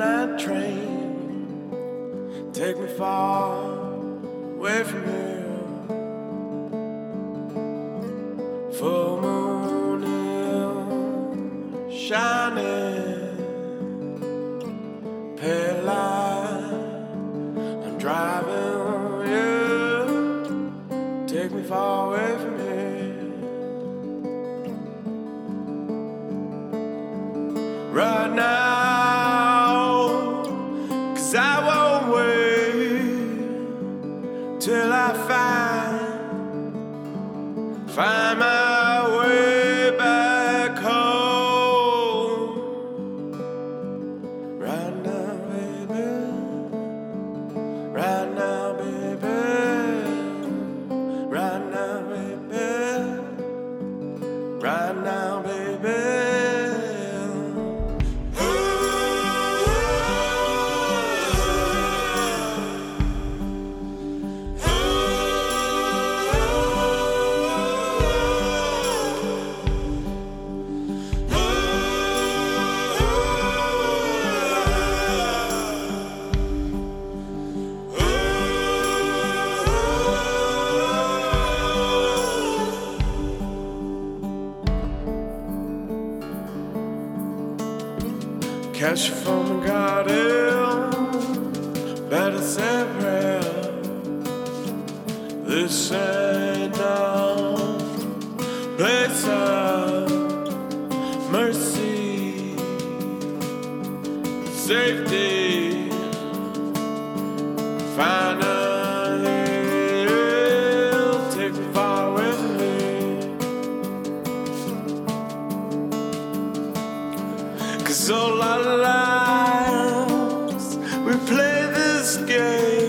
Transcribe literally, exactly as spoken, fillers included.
night train, take me far away from here. Full moon is shining, pale light, I'm driving you, take me far away from here. Right now, 'cause I won't wait till I find, find my way back home. Right now, baby, right now, baby, right now, baby, right now, baby. Catch you from the garden, better separate. This ain't no place of mercy, safety. Finally, take me far with me. 'Cause all our lives we play this game.